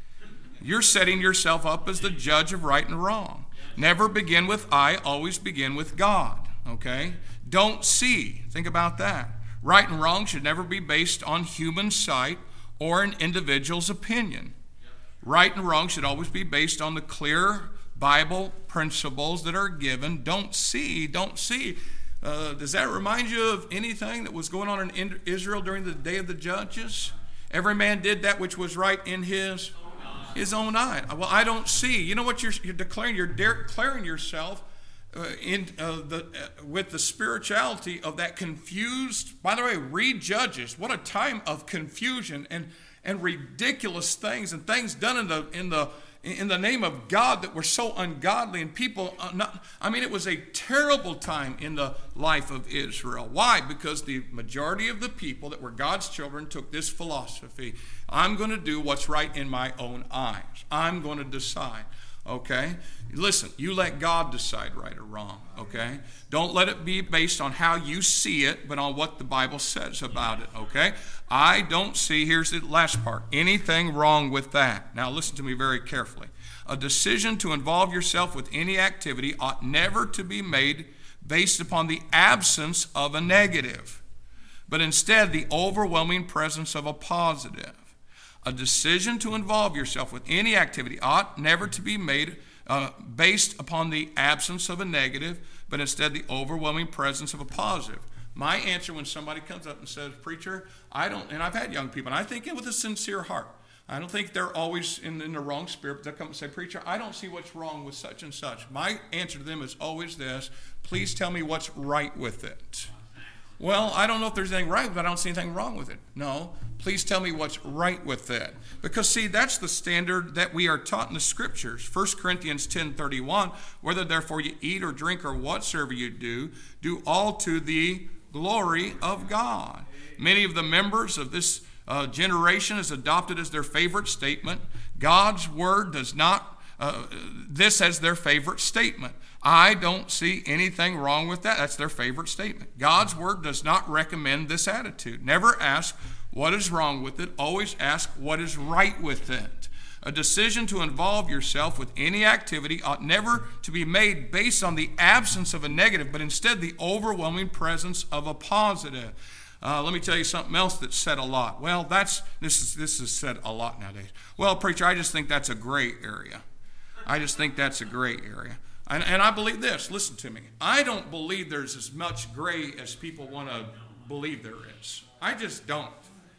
A: You're setting yourself up as the judge of right and wrong. Never begin with I, always begin with God, okay? Don't see. Think about that. Right and wrong should never be based on human sight or an individual's opinion. Right and wrong should always be based on the clear Bible principles that are given. Don't see, don't see. Uh, does that remind you of anything that was going on in Israel during the day of the judges? Every man did that which was right in his his own eye. Well, I don't see. You know what you're, you're declaring? You're declaring yourself uh, in uh, the uh, with the spirituality of that confused. By the way, read Judges. What a time of confusion and and ridiculous things and things done in the in the in the name of God that were so ungodly, and people uh, not, I mean, it was a terrible time in the life of Israel. Why? Because the majority of the people that were God's children took this philosophy. I'm going to do what's right in my own eyes. I'm going to decide. Okay? Listen, you let God decide right or wrong. Okay? Don't let it be based on how you see it, but on what the Bible says about it. Okay? I don't see, here's the last part, anything wrong with that. Now listen to me very carefully. A decision to involve yourself with any activity ought never to be made based upon the absence of a negative, but instead the overwhelming presence of a positive. A decision to involve yourself with any activity ought never to be made uh, based upon the absence of a negative, but instead the overwhelming presence of a positive. My answer when somebody comes up and says, preacher, I don't, and I've had young people, and I think it with a sincere heart. I don't think they're always in, in the wrong spirit, but they'll come and say, preacher, I don't see what's wrong with such and such. My answer to them is always this, please tell me what's right with it. Well, I don't know if there's anything right, but I don't see anything wrong with it. No, please tell me what's right with it. Because, see, that's the standard that we are taught in the Scriptures. First Corinthians ten thirty-one, whether therefore you eat or drink or whatsoever you do, do all to the glory of God. Many of the members of this uh, generation has adopted as their favorite statement, God's Word does not, uh, this as their favorite statement. I don't see anything wrong with that. That's their favorite statement. God's Word does not recommend this attitude. Never ask what is wrong with it. Always ask what is right with it. A decision to involve yourself with any activity ought never to be made based on the absence of a negative, but instead the overwhelming presence of a positive. Uh, let me tell you something else that's said a lot. Well, that's this is this is said a lot nowadays. Well, preacher, I just think that's a gray area. I just think that's a gray area. And, and I believe this. Listen to me. I don't believe there's as much gray as people want to believe there is. I just don't.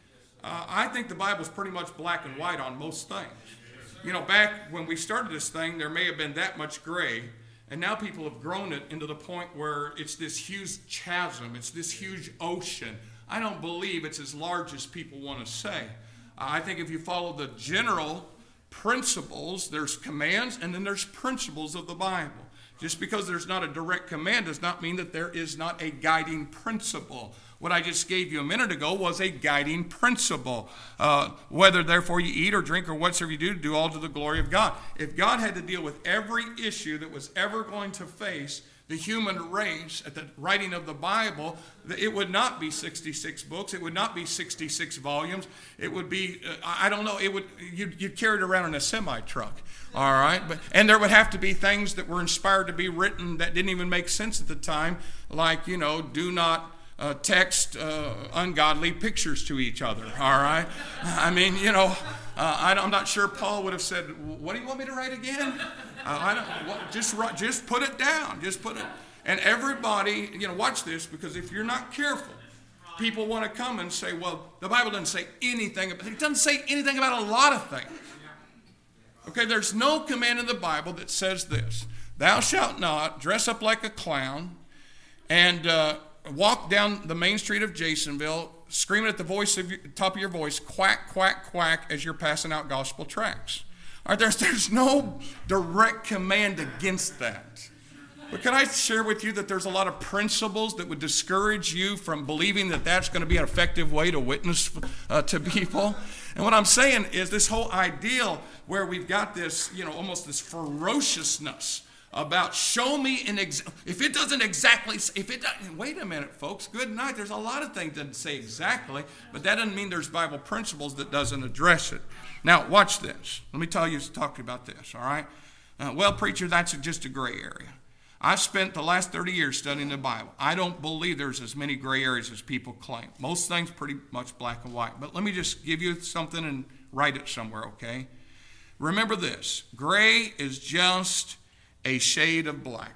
A: Uh, I think the Bible's pretty much black and white on most things. You know, back when we started this thing, there may have been that much gray, and now people have grown it into the point where it's this huge chasm, it's this huge ocean. I don't believe it's as large as people want to say. Uh, I think if you follow the general principles, there's commands, and then there's principles of the Bible. Just because there's not a direct command does not mean that there is not a guiding principle. What I just gave you a minute ago was a guiding principle. Uh, whether therefore you eat or drink or whatsoever you do, do all to the glory of God. If God had to deal with every issue that was ever going to face the human race at the writing of the Bible, it would not be sixty-six books. It would not be sixty-six volumes. It would be, uh, I don't know, it would you'd, you'd carry it around in a semi-truck. All right? But, and there would have to be things that were inspired to be written that didn't even make sense at the time, like, you know, do not uh, text uh, ungodly pictures to each other. All right? I mean, you know, uh, I, I'm not sure Paul would have said, what do you want me to write again? Uh, I don't, what, just just put it down. Just put it. And everybody, you know, watch this, because if you're not careful, people want to come and say, well, the Bible doesn't say anything. It doesn't say anything about a lot of things. Okay, there's no command in the Bible that says this: thou shalt not dress up like a clown and uh, walk down the main street of Jasonville screaming at the voice of your, top of your voice, quack, quack, quack, as you're passing out gospel tracts. All right, there's, there's no direct command against that. But can I share with you that there's a lot of principles that would discourage you from believing that that's going to be an effective way to witness uh, to people? And what I'm saying is this whole ideal where we've got this, you know, almost this ferociousness about show me an ex- if it doesn't exactly, if it doesn't, wait a minute, folks, good night. There's a lot of things that doesn't say exactly, but that doesn't mean there's Bible principles that doesn't address it. Now, watch this. Let me tell you, talk about this, all right? Uh, well, preacher, that's just a gray area. I've spent the last thirty years studying the Bible. I don't believe there's as many gray areas as people claim. Most things pretty much black and white. But let me just give you something and write it somewhere, okay? Remember this. Gray is just a shade of black.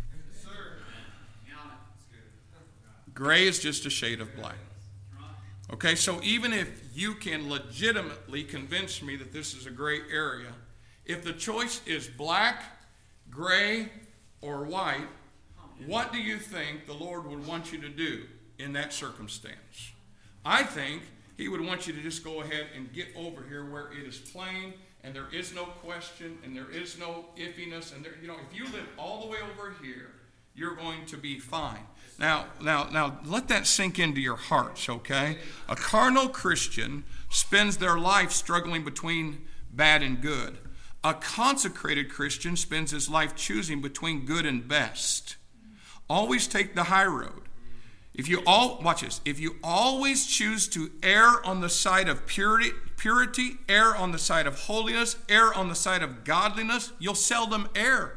A: Gray is just a shade of black. Okay, so even if you can legitimately convince me that this is a gray area, if the choice is black, gray, or white, what do you think the Lord would want you to do in that circumstance? I think he would want you to just go ahead and get over here where it is plain and there is no question and there is no iffiness. And there, you know, if you live all the way over here, you're going to be fine. Now, now, now, let that sink into your hearts, okay? A carnal Christian spends their life struggling between bad and good. A consecrated Christian spends his life choosing between good and best. Always take the high road. If you all watch this, if you always choose to err on the side of purity, purity, err on the side of holiness, err on the side of godliness, you'll seldom err.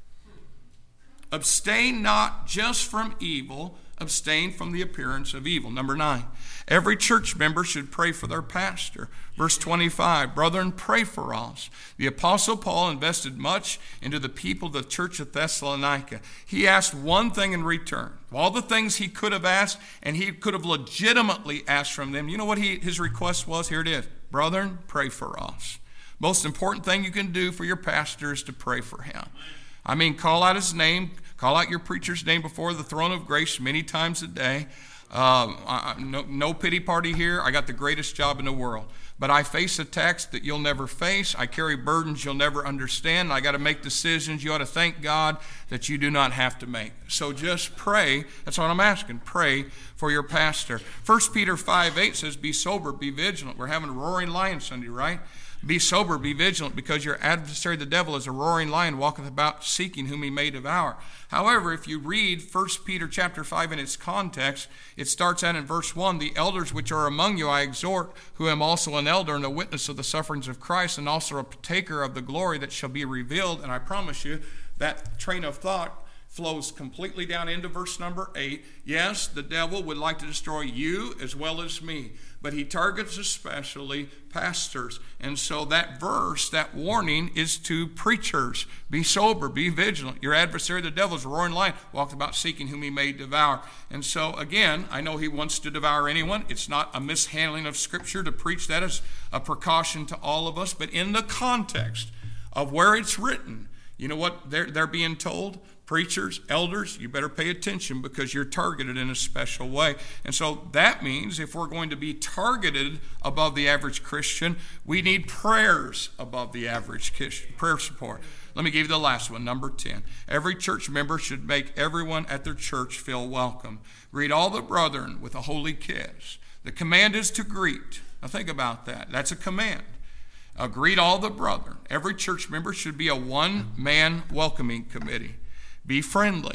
A: Abstain not just from evil, abstain from the appearance of evil. Number nine, every church member should pray for their pastor. Verse twenty-five, brethren, pray for us. The Apostle Paul invested much into the people of the church of Thessalonica. He asked one thing in return. Of all the things he could have asked, and he could have legitimately asked from them, you know what he, his request was? Here it is. Brethren, pray for us. Most important thing you can do for your pastor is to pray for him. I mean, call out his name, call out your preacher's name before the throne of grace many times a day. Um, I, no, no pity party here. I got the greatest job in the world. But I face attacks that you'll never face. I carry burdens you'll never understand. I got to make decisions you ought to thank God that you do not have to make. So just pray. That's what I'm asking. Pray for your pastor. First Peter five eight says, be sober, be vigilant. We're having a roaring lion Sunday, right? Be sober, be vigilant, because your adversary the devil is a roaring lion, walketh about seeking whom he may devour. However, if you read First Peter chapter five in its context, it starts out in verse one, the elders which are among you I exhort, who am also an elder and a witness of the sufferings of Christ, and also a partaker of the glory that shall be revealed. And I promise you, that train of thought flows completely down into verse number eight. Yes, the devil would like to destroy you as well as me, but he targets especially pastors. And so that verse, that warning, is to preachers. Be sober, be vigilant. Your adversary, the devil, is a roaring lion, walked about seeking whom he may devour. And so, again, I know he wants to devour anyone. It's not a mishandling of Scripture to preach that as a precaution to all of us, but in the context of where it's written, you know what they're, they're being told? Preachers, elders, you better pay attention because you're targeted in a special way. And so that means if we're going to be targeted above the average Christian, we need prayers above the average Christian, prayer support. Let me give you the last one, number ten. Every church member should make everyone at their church feel welcome. Greet all the brethren with a holy kiss. The command is to greet. Now think about that. That's a command. Uh, greet all the brethren. Every church member should be a one-man welcoming committee. Be friendly.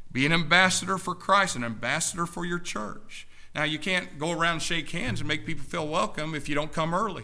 A: Be an ambassador for Christ, an ambassador for your church. Now, you can't go around and shake hands and make people feel welcome if you don't come early.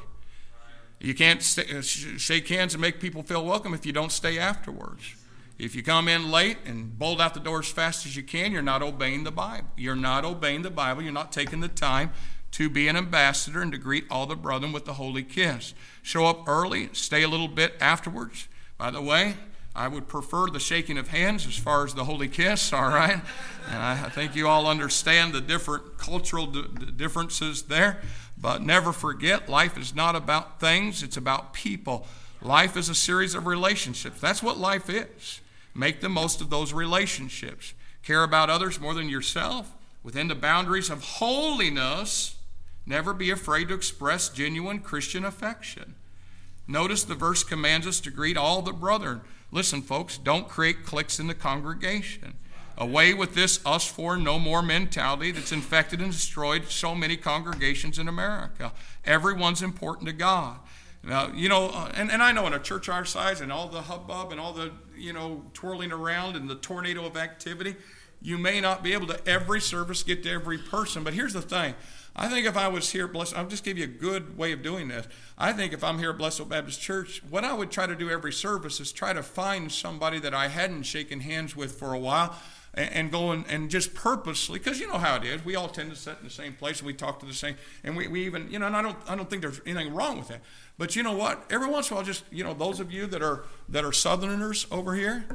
A: You can't stay, shake hands and make people feel welcome if you don't stay afterwards. If you come in late and bolt out the door as fast as you can, you're not obeying the Bible. You're not obeying the Bible. You're not taking the time to be an ambassador and to greet all the brethren with the holy kiss. Show up early, stay a little bit afterwards. By the way, I would prefer the shaking of hands as far as the holy kiss, all right? And I think you all understand the different cultural d- differences there. But never forget, life is not about things, it's about people. Life is a series of relationships. That's what life is. Make the most of those relationships. Care about others more than yourself. Within the boundaries of holiness, never be afraid to express genuine Christian affection. Notice the verse commands us to greet all the brethren. Listen, folks, don't create cliques in the congregation. Away with this us for no more mentality that's infected and destroyed so many congregations in America. Everyone's important to God. Now, you know, uh, and, and I know in a church our size and all the hubbub and all the, you know, twirling around and the tornado of activity, you may not be able to every service get to every person. But here's the thing. I think if I was here at Blessed, I'll just give you a good way of doing this. I think if I'm here at Blessed Hope Baptist Church, what I would try to do every service is try to find somebody that I hadn't shaken hands with for a while and, and go and, and just purposely, because you know how it is. We all tend to sit in the same place and we talk to the same, and we, we even, you know, and I don't I don't think there's anything wrong with that. But you know what? Every once in a while, just, you know, those of you that are that are Southerners over here,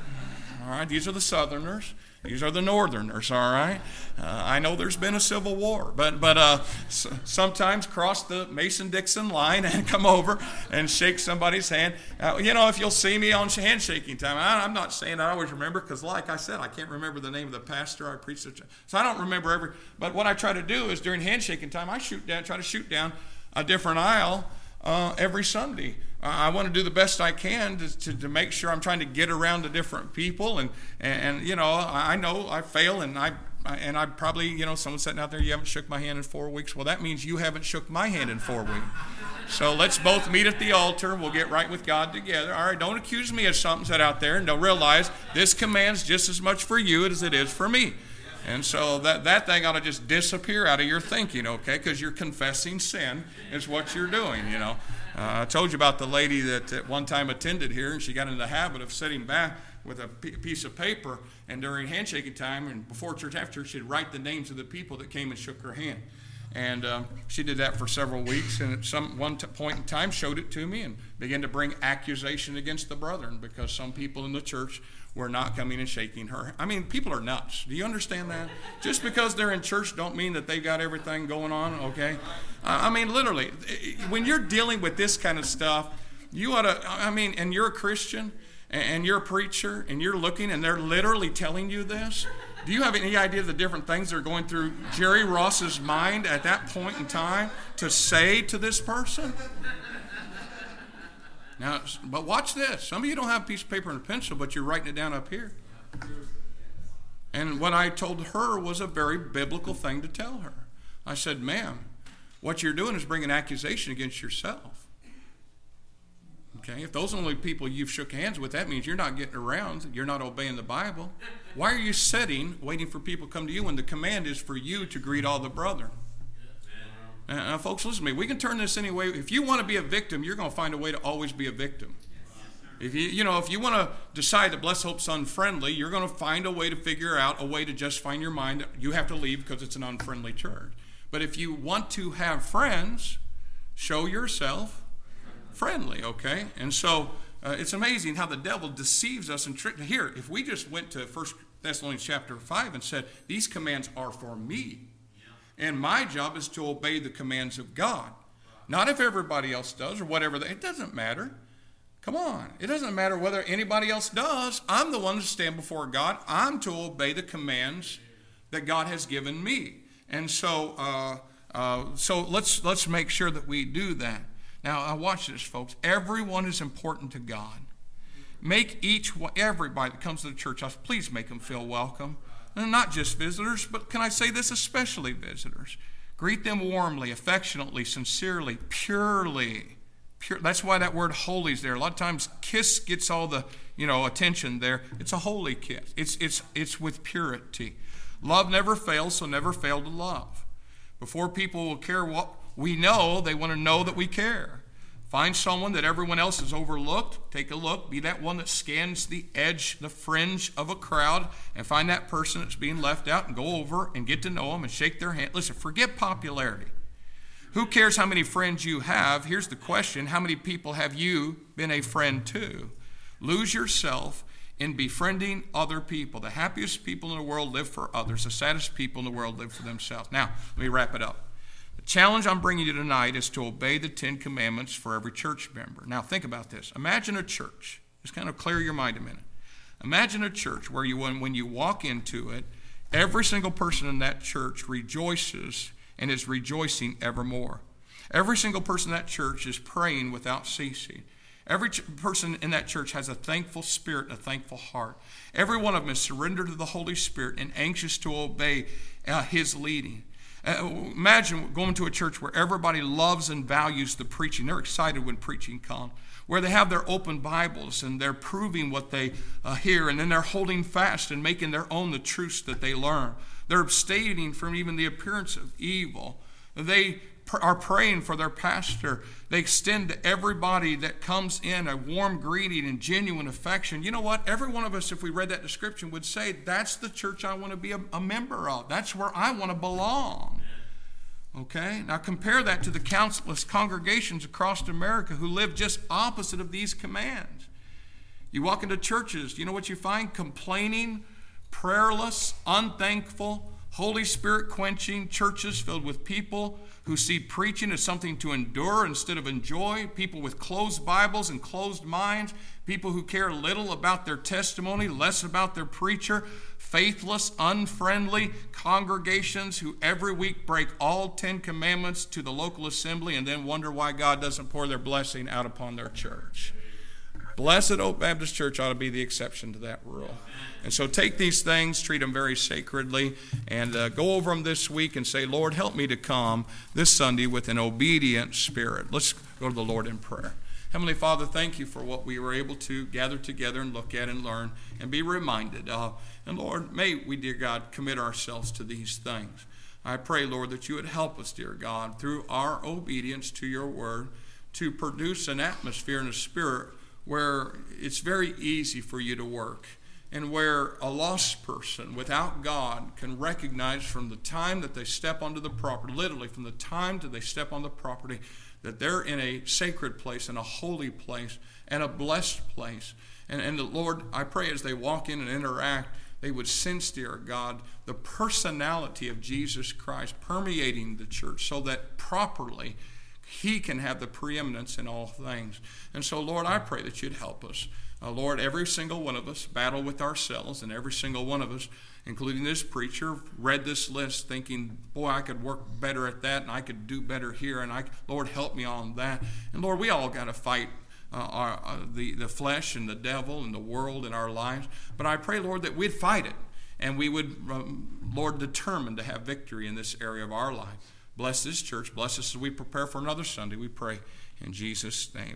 A: all right, these are the Southerners. These are the Northerners, all right? Uh, I know there's been a civil war, but but uh, s- sometimes cross the Mason-Dixon line and come over and shake somebody's hand. Uh, you know, if you'll see me on handshaking time, I, I'm not saying I always remember, because like I said, I can't remember the name of the pastor I preached at, so I don't remember every. But what I try to do is during handshaking time, I shoot down, try to shoot down a different aisle uh, every Sunday. I want to do the best I can to, to, to make sure I'm trying to get around to different people. And, and, and you know, I know I fail, and I and I probably, you know, someone's sitting out there, you haven't shook my hand in four weeks. Well, that means you haven't shook my hand in four weeks. So let's both meet at the altar. We'll get right with God together. All right, don't accuse me of something said out there, and don't realize this command's just as much for you as it is for me. And so that, that thing ought to just disappear out of your thinking, okay, because you're confessing sin is what you're doing, you know. Uh, I told you about the lady that at one time attended here, and she got into the habit of sitting back with a p- piece of paper, and during handshaking time and before church, after church, she'd write the names of the people that came and shook her hand. And um, she did that for several weeks, and at some one t- point in time showed it to me and began to bring accusation against the brethren because some people in the church were not coming and shaking her. I mean, people are nuts. Do you understand that? Just because they're in church don't mean that they've got everything going on, okay? I mean, literally, when you're dealing with this kind of stuff, you ought to, I mean, and you're a Christian, and you're a preacher, and you're looking, and they're literally telling you this. Do you have any idea of the different things that are going through Jerry Ross's mind at that point in time to say to this person? Now, but watch this. Some of you don't have a piece of paper and a pencil, but you're writing it down up here. And what I told her was a very biblical thing to tell her. I said, ma'am, what you're doing is bringing accusation against yourself. Okay, if those are the only people you've shook hands with, that means you're not getting around. You're not obeying the Bible. Why are you sitting, waiting for people to come to you when the command is for you to greet all the brethren? Now, folks, listen to me. We can turn this any way. If you want to be a victim, you're going to find a way to always be a victim. If you, you know, if you want to decide that Blessed Hope's unfriendly, you're going to find a way to figure out a way to justify in your mind that you have to leave because it's an unfriendly church. But if you want to have friends, show yourself friendly, okay? And so uh, it's amazing how the devil deceives us and tricks. Here, if we just went to First Thessalonians chapter five and said, these commands are for me, and my job is to obey the commands of God. Not if everybody else does or whatever. They, it doesn't matter. Come on. It doesn't matter whether anybody else does. I'm the one to stand before God. I'm to obey the commands that God has given me. And so uh, uh, so let's let's make sure that we do that. Now, uh, watch this, folks. Everyone is important to God. Make each one, everybody that comes to the church house, please make them feel welcome. And not just visitors, but can I say this, especially visitors. Greet them warmly, affectionately, sincerely, purely, pure. That's why that word holy is there. A lot of times kiss gets all the, you know, attention there. It's a holy kiss. It's, it's, it's with purity. Love never fails, so never fail to love. Before people will care what we know, they want to know that we care. Find someone that everyone else has overlooked. Take a look. Be that one that scans the edge, the fringe of a crowd, and find that person that's being left out and go over and get to know them and shake their hand. Listen, forget popularity. Who cares how many friends you have? Here's the question. How many people have you been a friend to? Lose yourself in befriending other people. The happiest people in the world live for others. The saddest people in the world live for themselves. Now, let me wrap it up. The challenge I'm bringing you tonight is to obey the Ten Commandments for every church member. Now, think about this. Imagine a church. Just kind of clear your mind a minute. Imagine a church where you, when, when you walk into it, every single person in that church rejoices and is rejoicing evermore. Every single person in that church is praying without ceasing. Every ch- person in that church has a thankful spirit and a thankful heart. Every one of them is surrendered to the Holy Spirit and anxious to obey uh, His leading. Uh, imagine going to a church where everybody loves and values the preaching. They're excited when preaching comes. Where they have their open Bibles and they're proving what they uh, hear, and then they're holding fast and making their own the truths that they learn. They're abstaining from even the appearance of evil. They pr- are praying for their pastor. They extend to everybody that comes in a warm greeting and genuine affection. You know what? Every one of us, if we read that description, would say, that's the church I want to be a, a member of. That's where I want to belong. Okay? Now compare that to the countless congregations across America who live just opposite of these commands. You walk into churches, you know what you find? Complaining, prayerless, unthankful, Holy Spirit quenching churches filled with people who see preaching as something to endure instead of enjoy, people with closed Bibles and closed minds, people who care little about their testimony, less about their preacher, faithless, unfriendly congregations who every week break all Ten Commandments to the local assembly and then wonder why God doesn't pour their blessing out upon their church. Blessed Oak Baptist Church ought to be the exception to that rule. And so take these things, treat them very sacredly, and uh, go over them this week and say, Lord, help me to come this Sunday with an obedient spirit. Let's go to the Lord in prayer. Heavenly Father, thank you for what we were able to gather together and look at and learn and be reminded of. And Lord, may we, dear God, commit ourselves to these things. I pray, Lord, that you would help us, dear God, through our obedience to your word, to produce an atmosphere and a spirit where it's very easy for you to work, and where a lost person without God can recognize from the time that they step onto the property, literally from the time that they step on the property, that they're in a sacred place and a holy place and a blessed place. And, and the Lord, I pray as they walk in and interact, they would sense, dear God, the personality of Jesus Christ permeating the church so that properly He can have the preeminence in all things. And so, Lord, I pray that you'd help us. Uh, Lord, every single one of us battle with ourselves, and every single one of us, including this preacher, read this list thinking, boy, I could work better at that, and I could do better here, and I, Lord, help me on that. And Lord, we all got to fight uh, our, uh, the, the flesh and the devil and the world in our lives. But I pray, Lord, that we'd fight it, and we would, um, Lord, determine to have victory in this area of our life. Bless this church. Bless us as we prepare for another Sunday. We pray in Jesus' name.